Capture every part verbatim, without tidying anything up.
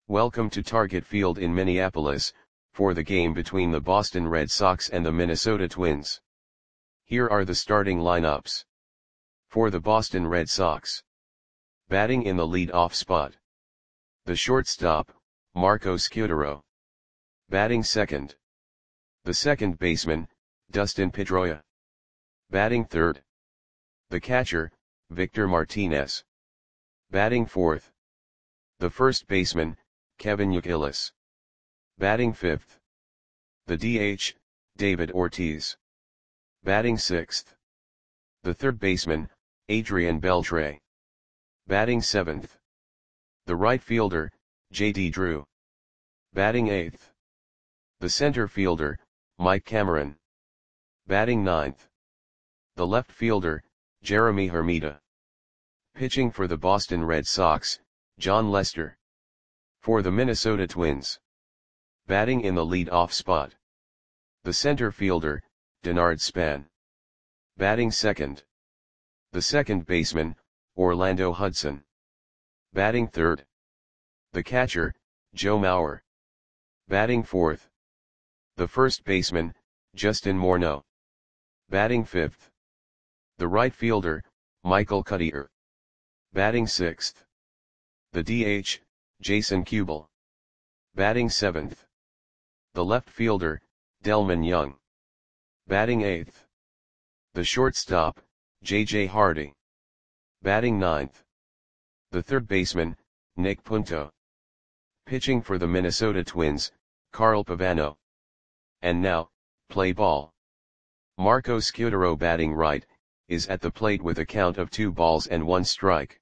Welcome to Target Field in Minneapolis, for the game between the Boston Red Sox and the Minnesota Twins. Here are the starting lineups. For the Boston Red Sox. Batting in the lead-off spot. The shortstop, Marco Scutaro. Batting second. The second baseman, Dustin Pedroia. Batting third. The catcher, Victor Martinez. Batting fourth. The first baseman, Kevin Youkilis. Batting fifth. The D H, David Ortiz. Batting sixth. The third baseman, Adrian Beltre. Batting seventh. The right fielder, J D Drew. Batting eighth. The center fielder, Mike Cameron. Batting ninth. The left fielder, Jeremy Hermida. Pitching for the Boston Red Sox, Jon Lester. For the Minnesota Twins. Batting in the lead-off spot. The center fielder, Denard Span. Batting second. The second baseman, Orlando Hudson. Batting third. The catcher, Joe Mauer. Batting fourth. The first baseman, Justin Morneau. Batting fifth. The right fielder, Michael Cuddyer. Batting sixth. The D H, Jason Kubel. Batting seventh. The left fielder, Delmon Young. Batting eighth. The shortstop, J J Hardy. Batting ninth. The third baseman, Nick Punto. Pitching for the Minnesota Twins, Carl Pavano. And now, play ball. Marco Scutaro batting right, is at the plate with a count of two balls and one strike.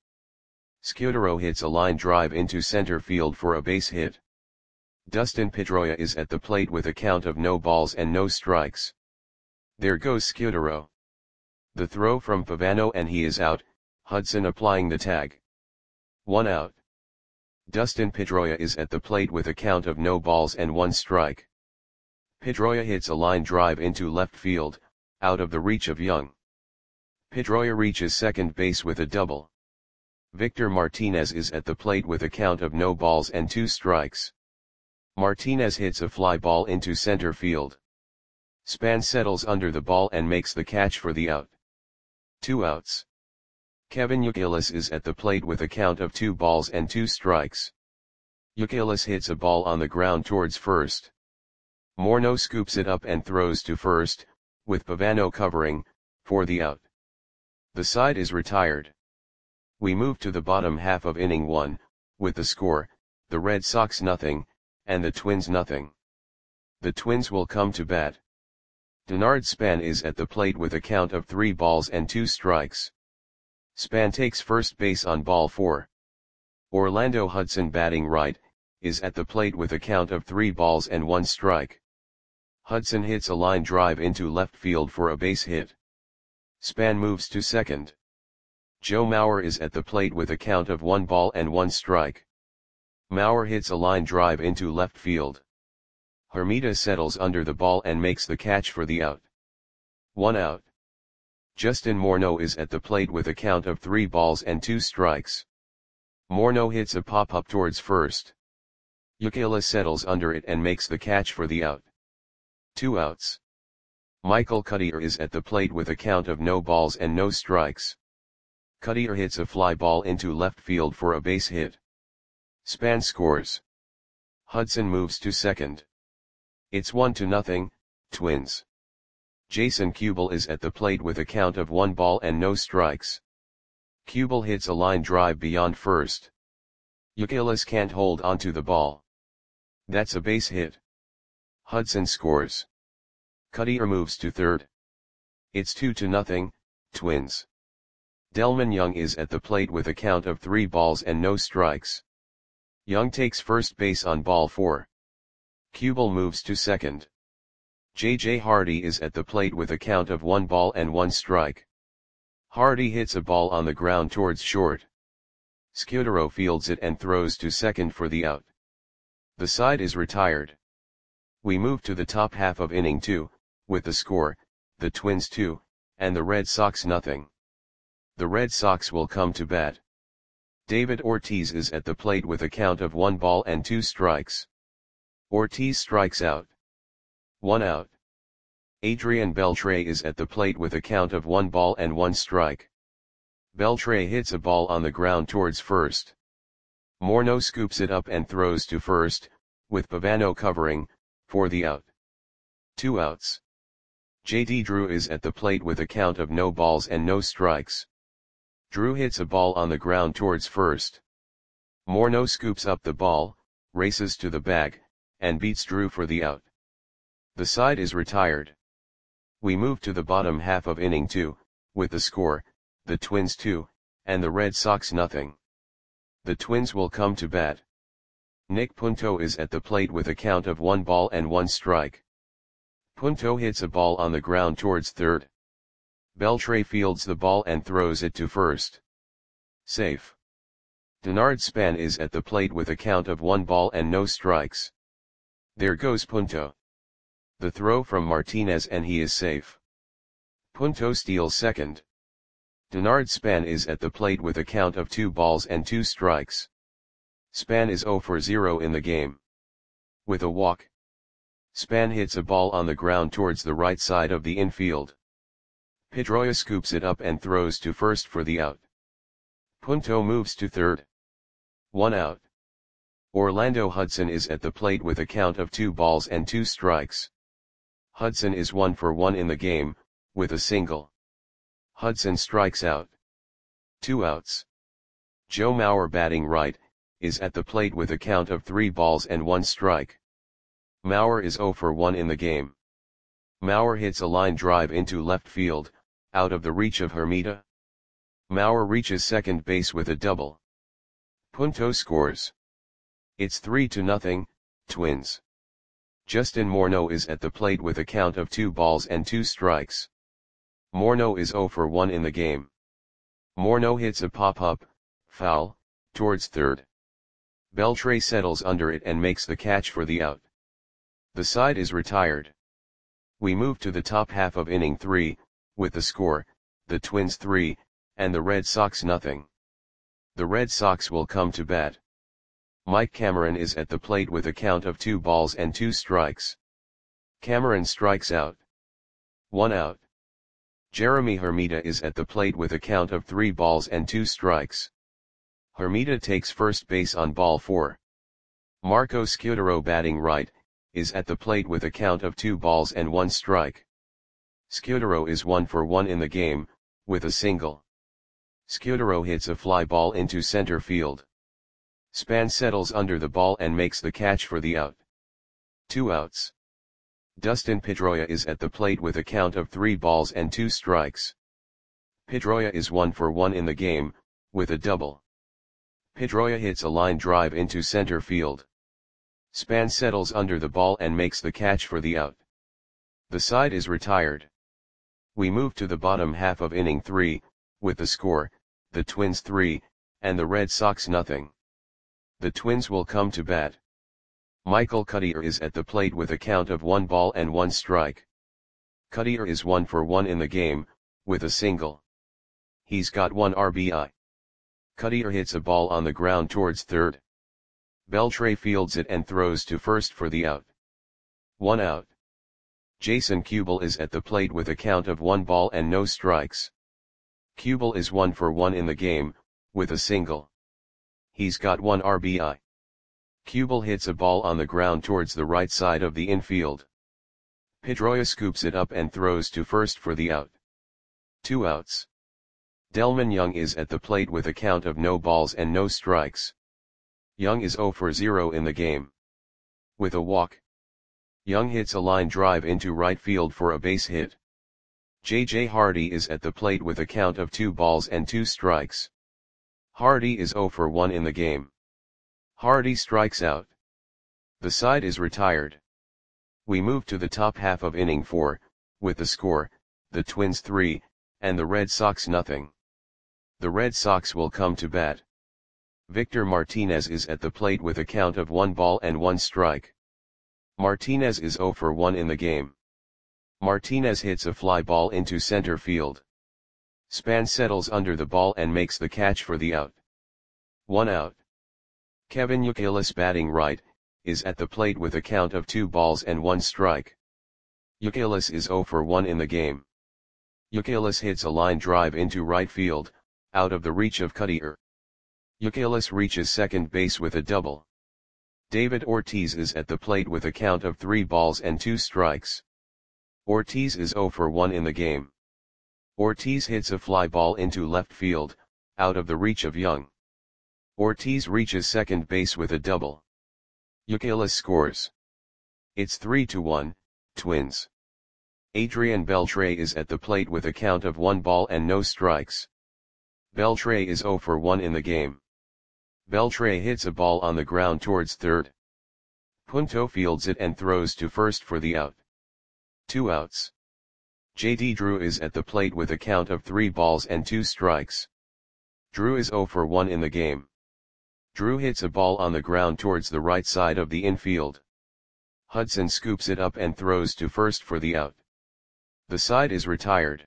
Scutaro hits a line drive into center field for a base hit. Dustin Pedroia is at the plate with a count of no balls and no strikes. There goes Scutaro. The throw from Pavano and he is out, Hudson applying the tag. One out. Dustin Pedroia is at the plate with a count of no balls and one strike. Pedroia hits a line drive into left field, out of the reach of Young. Pedroia reaches second base with a double. Victor Martinez is at the plate with a count of no balls and two strikes. Martinez hits a fly ball into center field. Span settles under the ball and makes the catch for the out. Two outs. Kevin Youkilis is at the plate with a count of two balls and two strikes. Youkilis hits a ball on the ground towards first. Morneau scoops it up and throws to first, with Pavano covering, for the out. The side is retired. We move to the bottom half of inning one, with the score, the Red Sox nothing, and the Twins nothing. The Twins will come to bat. Denard Span is at the plate with a count of three balls and two strikes. Span takes first base on ball four. Orlando Hudson batting right, is at the plate with a count of three balls and one strike. Hudson hits a line drive into left field for a base hit. Span moves to second. Joe Mauer is at the plate with a count of one ball and one strike. Mauer hits a line drive into left field. Hermida settles under the ball and makes the catch for the out. One out. Justin Morneau is at the plate with a count of three balls and two strikes. Morneau hits a pop-up towards first. Youkilis settles under it and makes the catch for the out. Two outs. Michael Cuddyer is at the plate with a count of no balls and no strikes. Cuddyer hits a fly ball into left field for a base hit. Span scores. Hudson moves to second. It's one to nothing, Twins. Jason Kubel is at the plate with a count of one ball and no strikes. Kubel hits a line drive beyond first. Youkilis can't hold onto the ball. That's a base hit. Hudson scores. Cuddyer moves to third. It's two to nothing, Twins. Delmon Young is at the plate with a count of three balls and no strikes. Young takes first base on ball four. Kubel moves to second. J J Hardy is at the plate with a count of one ball and one strike. Hardy hits a ball on the ground towards short. Scutaro fields it and throws to second for the out. The side is retired. We move to the top half of inning two, with the score, the Twins two, and the Red Sox nothing. The Red Sox will come to bat. David Ortiz is at the plate with a count of one ball and two strikes. Ortiz strikes out. One out. Adrian Beltre is at the plate with a count of one ball and one strike. Beltre hits a ball on the ground towards first. Morneau scoops it up and throws to first, with Pavano covering, for the out. Two outs. J D Drew is at the plate with a count of no balls and no strikes. Drew hits a ball on the ground towards first. Morneau scoops up the ball, races to the bag, and beats Drew for the out. The side is retired. We move to the bottom half of inning two, with the score, the Twins two, and the Red Sox nothing. The Twins will come to bat. Nick Punto is at the plate with a count of one ball and one strike. Punto hits a ball on the ground towards third. Beltre fields the ball and throws it to first. Safe. Denard Span is at the plate with a count of one ball and no strikes. There goes Punto. The throw from Martinez and he is safe. Punto steals second. Denard Span is at the plate with a count of two balls and two strikes. Span is zero for zero in the game. With a walk. Span hits a ball on the ground towards the right side of the infield. Pedroia scoops it up and throws to first for the out. Punto moves to third. One out. Orlando Hudson is at the plate with a count of two balls and two strikes. Hudson is one for one in the game, with a single. Hudson strikes out. Two outs. Joe Mauer batting right, is at the plate with a count of three balls and one strike. Mauer is zero for one in the game. Mauer hits a line drive into left field, out of the reach of Hermida. Mauer reaches second base with a double. Punto scores. It's three to nothing, Twins. Justin Morneau is at the plate with a count of two balls and two strikes. Morneau is zero for one in the game. Morneau hits a pop-up, foul, towards third. Beltre settles under it and makes the catch for the out. The side is retired. We move to the top half of inning three, with the score, the Twins three, and the Red Sox nothing. The Red Sox will come to bat. Mike Cameron is at the plate with a count of two balls and two strikes. Cameron strikes out. One out. Jeremy Hermida is at the plate with a count of three balls and two strikes. Hermida takes first base on ball four. Marco Scutaro batting right, is at the plate with a count of two balls and one strike. Scutaro is one for one in the game, with a single. Scutaro hits a fly ball into center field. Span settles under the ball and makes the catch for the out. Two outs. Dustin Pedroia is at the plate with a count of three balls and two strikes. Pedroia is one for one in the game, with a double. Pedroia hits a line drive into center field. Span settles under the ball and makes the catch for the out. The side is retired. We move to the bottom half of inning three, with the score, the Twins three, and the Red Sox nothing. The Twins will come to bat. Michael Cuddyer is at the plate with a count of one ball and one strike. Cuddyer is one for one in the game, with a single. He's got one R B I. Cuddyer hits a ball on the ground towards third. Beltre fields it and throws to first for the out. One out. Jason Kubel is at the plate with a count of one ball and no strikes. Kubel is one for one in the game, with a single. He's got one R B I. Kubel hits a ball on the ground towards the right side of the infield. Pedroia scoops it up and throws to first for the out. Two outs. Delmon Young is at the plate with a count of no balls and no strikes. Young is zero for zero in the game. With a walk. Young hits a line drive into right field for a base hit. J J Hardy is at the plate with a count of two balls and two strikes. Hardy is zero for one in the game. Hardy strikes out. The side is retired. We move to the top half of inning four, with the score, the Twins three, and the Red Sox nothing. The Red Sox will come to bat. Victor Martinez is at the plate with a count of one ball and one strike. Martinez is zero for one in the game. Martinez hits a fly ball into center field. Span settles under the ball and makes the catch for the out. One out. Kevin Youkilis batting right, is at the plate with a count of two balls and one strike. Youkilis is zero for one in the game. Youkilis hits a line drive into right field, out of the reach of Cutter. Youkilis reaches second base with a double. David Ortiz is at the plate with a count of three balls and two strikes. Ortiz is zero for one in the game. Ortiz hits a fly ball into left field, out of the reach of Young. Ortiz reaches second base with a double. Youkilis scores. It's three to one, Twins. Adrian Beltre is at the plate with a count of one ball and no strikes. Beltre is zero for one in the game. Beltre hits a ball on the ground towards third. Punto fields it and throws to first for the out. Two outs. J D Drew is at the plate with a count of three balls and two strikes. Drew is zero for one in the game. Drew hits a ball on the ground towards the right side of the infield. Hudson scoops it up and throws to first for the out. The side is retired.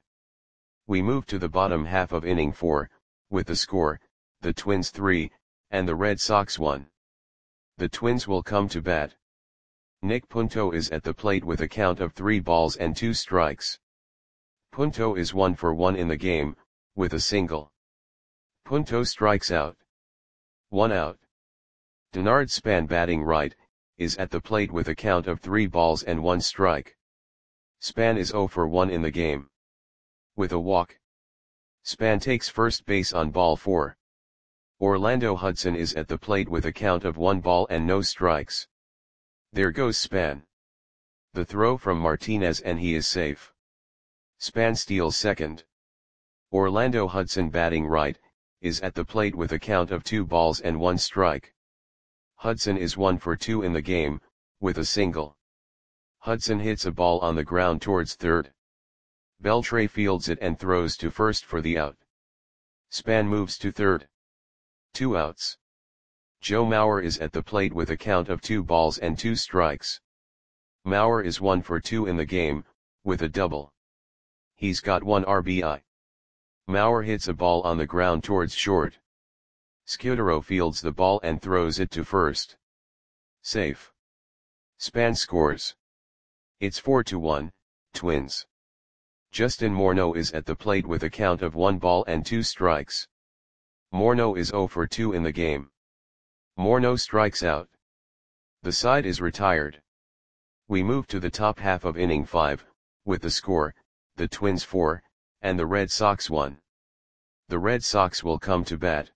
We move to the bottom half of inning four, with the score, the Twins three, and the Red Sox one. The Twins will come to bat. Nick Punto is at the plate with a count of three balls and two strikes. Punto is one for one in the game, with a single. Punto strikes out. One out. Denard Span batting right, is at the plate with a count of three balls and one strike. Span is zero for one in the game. With a walk. Span takes first base on ball four. Orlando Hudson is at the plate with a count of one ball and no strikes. There goes Span. The throw from Martinez and he is safe. Span steals second. Orlando Hudson batting right, is at the plate with a count of two balls and one strike. Hudson is one for two in the game, with a single. Hudson hits a ball on the ground towards third. Beltre fields it and throws to first for the out. Span moves to third. Two outs. Joe Mauer is at the plate with a count of two balls and two strikes. Mauer is one for two in the game, with a double. He's got one R B I. Mauer hits a ball on the ground towards short. Scudero fields the ball and throws it to first. Safe. Span scores. It's four to one, Twins. Justin Morneau is at the plate with a count of one ball and two strikes. Morneau is zero for two in the game. Morneau strikes out. The side is retired. We move to the top half of inning five, with the score, the Twins four, and the Red Sox one. The Red Sox will come to bat.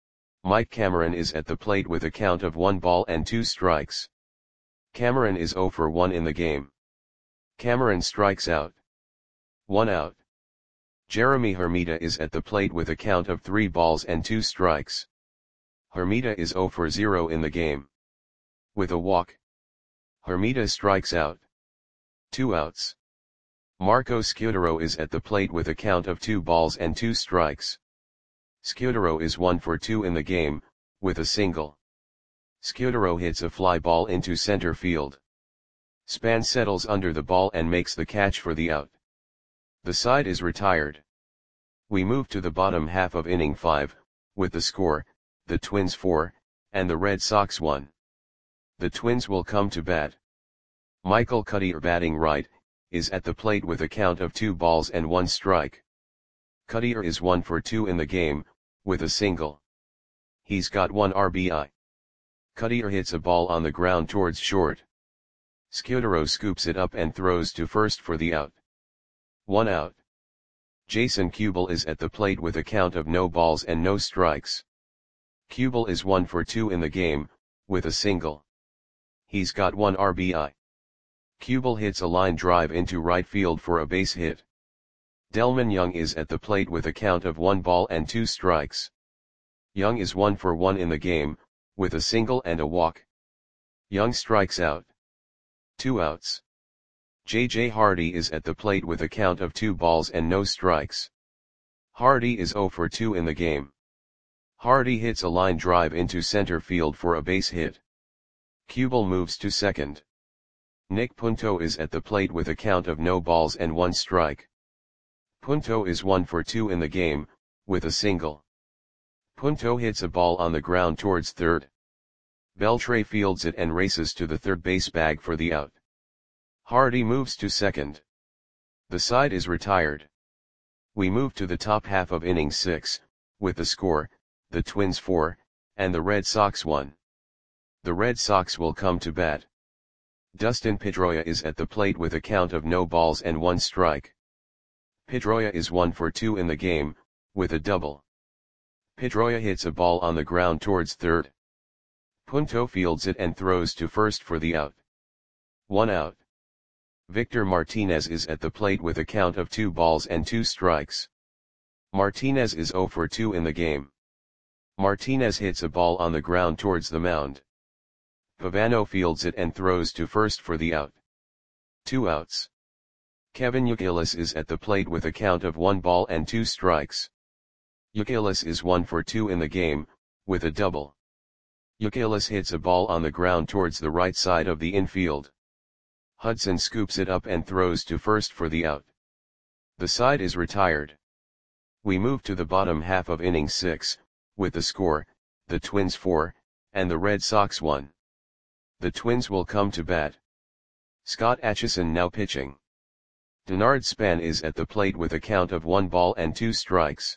Mike Cameron is at the plate with a count of one ball and two strikes. Cameron is zero for one in the game. Cameron strikes out. One out. Jeremy Hermida is at the plate with a count of three balls and two strikes. Hermida is zero for zero in the game. With a walk. Hermida strikes out. Two outs. Marco Scudero is at the plate with a count of two balls and two strikes. Scudero is one for two in the game, with a single. Scudero hits a fly ball into center field. Span settles under the ball and makes the catch for the out. The side is retired. We move to the bottom half of inning five, with the score, the Twins four, and the Red Sox one. The Twins will come to bat. Michael Cutter batting right, is at the plate with a count of two balls and one strike. Cutter is one for two in the game, with a single. He's got one R B I. Cutter hits a ball on the ground towards short. Scudero scoops it up and throws to first for the out. One out. Jason Kubel is at the plate with a count of no balls and no strikes. Kubel is one for two in the game, with a single. He's got one R B I. Kubel hits a line drive into right field for a base hit. Delman Young is at the plate with a count of one ball and two strikes. Young is one for one in the game, with a single and a walk. Young strikes out. Two outs. J J Hardy is at the plate with a count of two balls and no strikes. Hardy is zero for two in the game. Hardy hits a line drive into center field for a base hit. Kubel moves to second. Nick Punto is at the plate with a count of no balls and one strike. Punto is one for two in the game, with a single. Punto hits a ball on the ground towards third. Beltre fields it and races to the third base bag for the out. Hardy moves to second. The side is retired. We move to the top half of inning six, with the score, the Twins four, and the Red Sox one. The Red Sox will come to bat. Dustin Pedroia is at the plate with a count of no balls and one strike. Pedroia is one for two in the game, with a double. Pedroia hits a ball on the ground towards third. Punto fields it and throws to first for the out. One out. Victor Martinez is at the plate with a count of two balls and two strikes. Martinez is zero for two in the game. Martinez hits a ball on the ground towards the mound. Pavano fields it and throws to first for the out. Two outs. Kevin Youkilis is at the plate with a count of one ball and two strikes. Youkilis is one for two in the game, with a double. Youkilis hits a ball on the ground towards the right side of the infield. Hudson scoops it up and throws to first for the out. The side is retired. We move to the bottom half of inning six, with the score, the Twins four, and the Red Sox one. The Twins will come to bat. Scott Atchison now pitching. Denard Span is at the plate with a count of one ball and two strikes.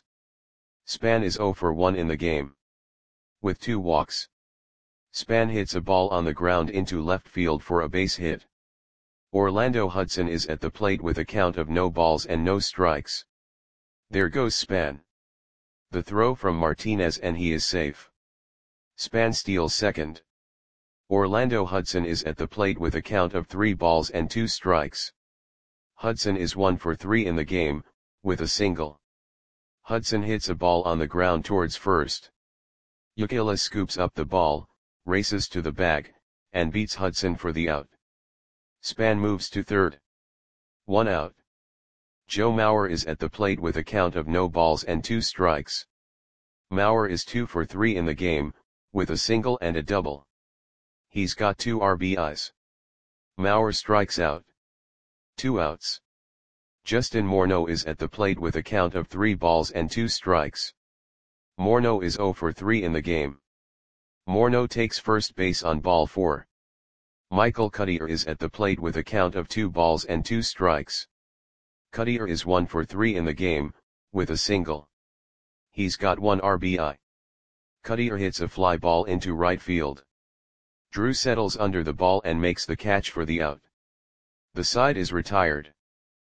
Span is zero for one in the game. With two walks. Span hits a ball on the ground into left field for a base hit. Orlando Hudson is at the plate with a count of no balls and no strikes. There goes Span. The throw from Martinez and he is safe. Span steals second. Orlando Hudson is at the plate with a count of three balls and two strikes. Hudson is one for three in the game, with a single. Hudson hits a ball on the ground towards first. Youkilis scoops up the ball, races to the bag, and beats Hudson for the out. Span moves to third. One out. Joe Mauer is at the plate with a count of no balls and two strikes. Mauer is two for three in the game, with a single and a double. He's got two R B Is. Mauer strikes out. Two outs. Justin Morneau is at the plate with a count of three balls and two strikes. Morneau is zero for three in the game. Morneau takes first base on ball four. Michael Cuddyer is at the plate with a count of two balls and two strikes. Cuddyer is one for three in the game, with a single. He's got one R B I. Cuddyer hits a fly ball into right field. Drew settles under the ball and makes the catch for the out. The side is retired.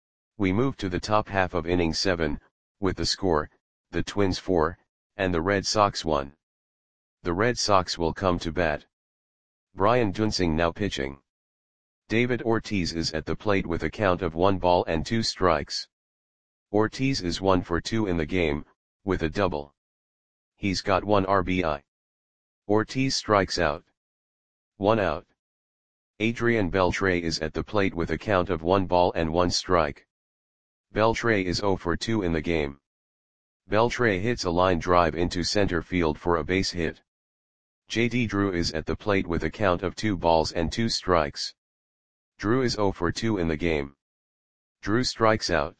We move to the top half of inning seven, with the score, the Twins four, and the Red Sox one. The Red Sox will come to bat. Brian Duensing now pitching. David Ortiz is at the plate with a count of one ball and two strikes. Ortiz is one for two in the game, with a double. He's got one R B I. Ortiz strikes out. One out. Adrian Beltre is at the plate with a count of one ball and one strike. Beltre is zero for two in the game. Beltre hits a line drive into center field for a base hit. J D Drew is at the plate with a count of two balls and two strikes. Drew is zero for two in the game. Drew strikes out.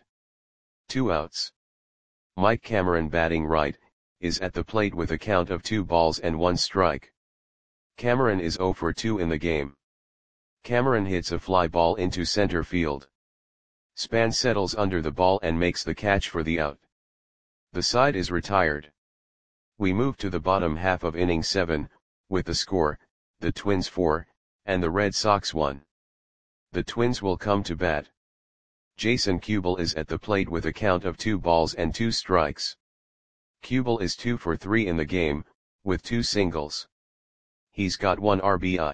Two outs. Mike Cameron batting right, is at the plate with a count of two balls and one strike. Cameron is zero for two in the game. Cameron hits a fly ball into center field. Span settles under the ball and makes the catch for the out. The side is retired. We move to the bottom half of inning seven, with the score, the Twins four, and the Red Sox one. The Twins will come to bat. Jason Kubel is at the plate with a count of two balls and two strikes. Kubel is two for three in the game, with two singles. He's got one R B I.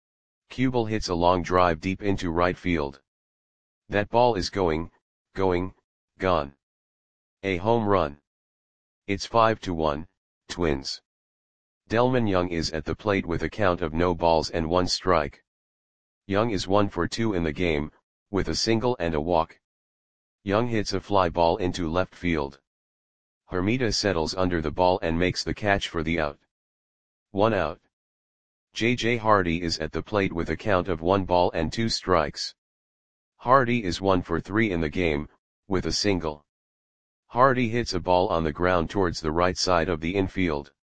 Kubel hits a long drive deep into right field. That ball is going, going, gone. A home run. It's five to one, Twins. Delmon Young is at the plate with a count of no balls and one strike. Young is one for two in the game, with a single and a walk. Young hits a fly ball into left field. Hermida settles under the ball and makes the catch for the out. One out. J J Hardy is at the plate with a count of one ball and two strikes. Hardy is one for three in the game, with a single. Hardy hits a ball on the ground towards the right side of the infield.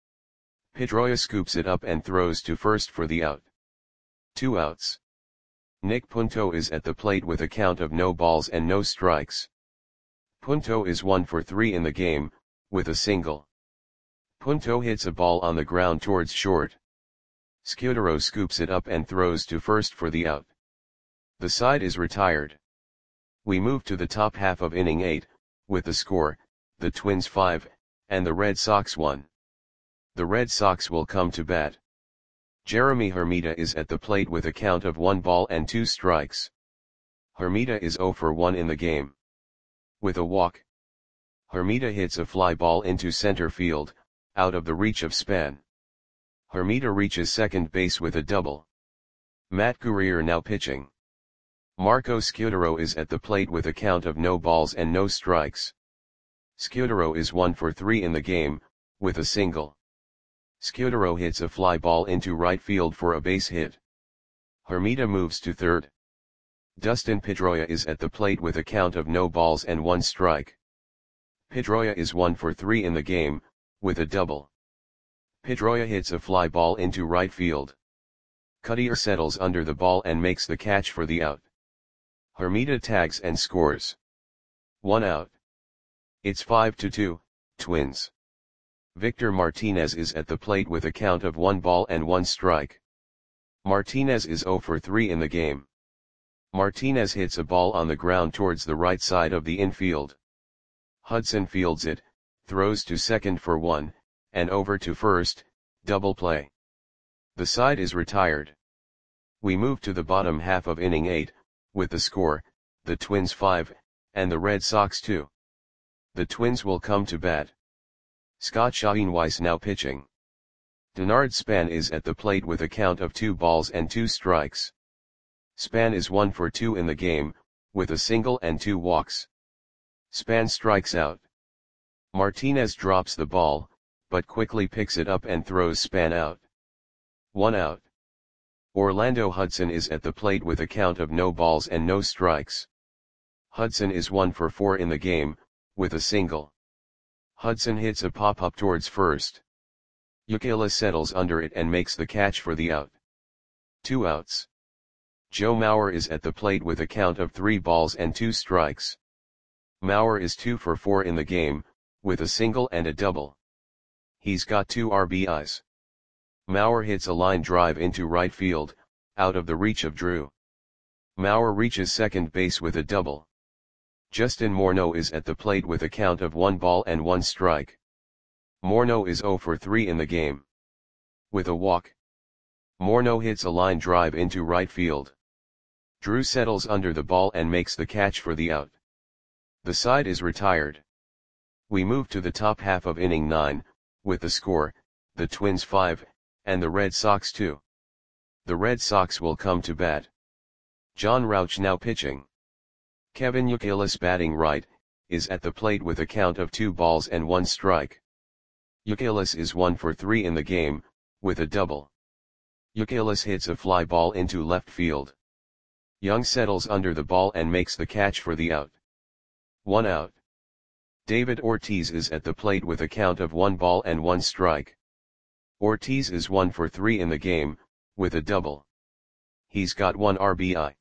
Pedroia scoops it up and throws to first for the out. Two outs. Nick Punto is at the plate with a count of no balls and no strikes. Punto is one for three in the game, with a single. Punto hits a ball on the ground towards short. Scudero scoops it up and throws to first for the out. The side is retired. We move to the top half of inning eight, with the score, the Twins five, and the Red Sox one. The Red Sox will come to bat. Jeremy Hermida is at the plate with a count of one ball and two strikes. Hermida is zero for one in the game. With a walk. Hermida hits a fly ball into center field, out of the reach of Span. Hermida reaches second base with a double. Matt Guerrier now pitching. Marco Scudero is at the plate with a count of no balls and no strikes. Scudero is one for three in the game, with a single. Scudero hits a fly ball into right field for a base hit. Hermida moves to third. Dustin Pedroia is at the plate with a count of no balls and one strike. Pedroia is one for three in the game, with a double. Pedroia hits a fly ball into right field. Cutter settles under the ball and makes the catch for the out. Hermida tags and scores. One out. It's five to two, Twins. Victor Martinez is at the plate with a count of one ball and one strike. Martinez is zero for three in the game. Martinez hits a ball on the ground towards the right side of the infield. Hudson fields it, throws to second for one, and over to first, double play. The side is retired. We move to the bottom half of inning eight, with the score, the Twins five, and the Red Sox two. The Twins will come to bat. Scott Schoenweiss now pitching. Denard Span is at the plate with a count of two balls and two strikes. Span is one for two in the game, with a single and two walks. Span strikes out. Martinez drops the ball, but quickly picks it up and throws Span out. One out. Orlando Hudson is at the plate with a count of no balls and no strikes. Hudson is one for four in the game, with a single. Hudson hits a pop-up towards first. Ukela settles under it and makes the catch for the out. Two outs. Joe Mauer is at the plate with a count of three balls and two strikes. Mauer is two for four in the game, with a single and a double. He's got two R B Is. Mauer hits a line drive into right field, out of the reach of Drew. Mauer reaches second base with a double. Justin Morneau is at the plate with a count of one ball and one strike. Morneau is zero for three in the game. With a walk. Morneau hits a line drive into right field. Drew settles under the ball and makes the catch for the out. The side is retired. We move to the top half of inning nine, with the score, the Twins five, and the Red Sox two. The Red Sox will come to bat. John Rauch now pitching. Kevin Youkilis batting right, is at the plate with a count of two balls and one strike. Youkilis is one for three in the game, with a double. Youkilis hits a fly ball into left field. Young settles under the ball and makes the catch for the out. One out. David Ortiz is at the plate with a count of one ball and one strike. Ortiz is one for three in the game, with a double. He's got one R B I.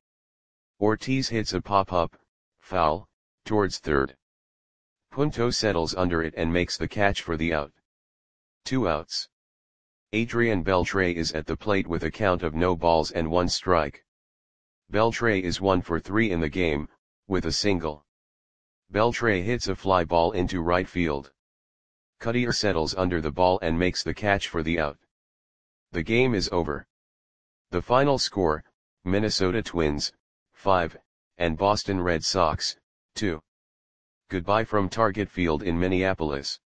Ortiz hits a pop-up, foul, towards third. Punto settles under it and makes the catch for the out. Two outs. Adrian Beltre is at the plate with a count of no balls and one strike. Beltre is one for three in the game, with a single. Beltre hits a fly ball into right field. Cutter settles under the ball and makes the catch for the out. The game is over. The final score, Minnesota Twins, five, and Boston Red Sox, two. Goodbye from Target Field in Minneapolis.